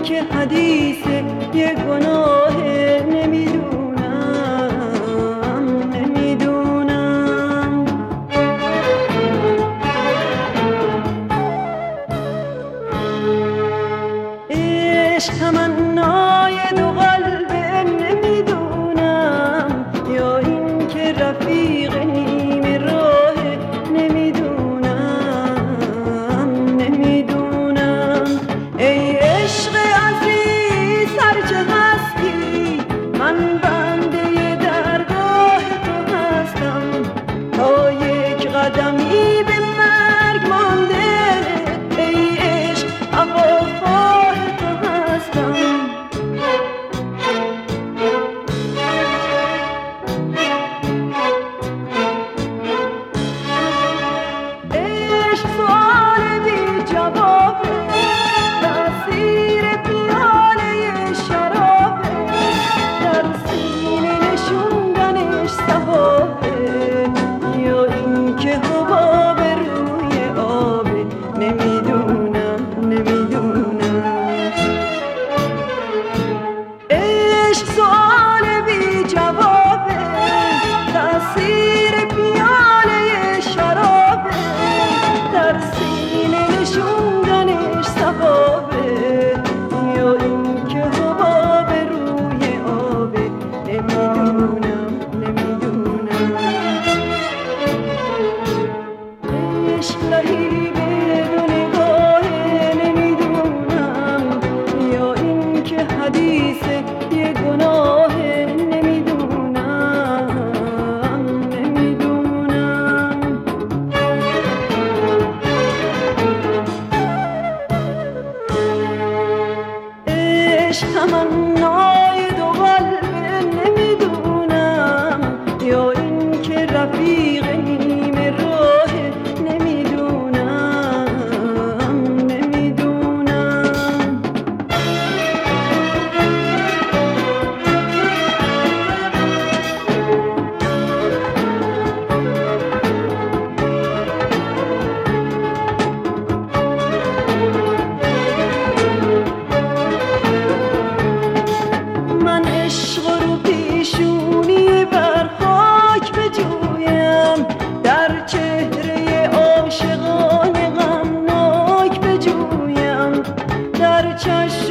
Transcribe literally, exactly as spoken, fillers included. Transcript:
که حدیث یه گناه نمیدونم نمیدونم عشق تمنای دو قلبه نمیدونم یا این که رفیق نیمه راه نمیدونم نمیدونم ای عشق عزیز هرچه هستی من بنده درگاه تو هستم تا یک قدمی به مرگ مانده ای عشق هواخواه تو هستم عشق سؤال بی جوابه تأثیر پیاله شرابه در سینه نشوندنش ثوابه یا این که حباب روی آبه نمیدونم نمیدونم عشق سؤال بی جوابه تأثیر پیاله شرابه در سینه نشوندنش ثوابه یا این که حباب روی آبه نمیدونم نمیدونم عشق لهیبه دو نگاهه نمیدونم یا این که حدیث یه گناه نمیدونم نمیدونم عشق تمنای دو قلبه نمیدونم یا این که رفیق نیمه راه نمیدونم نمیدونم من عشق رو پیشونی بر خاک بجویم در چهره عاشقان غمناک بجویم در چشم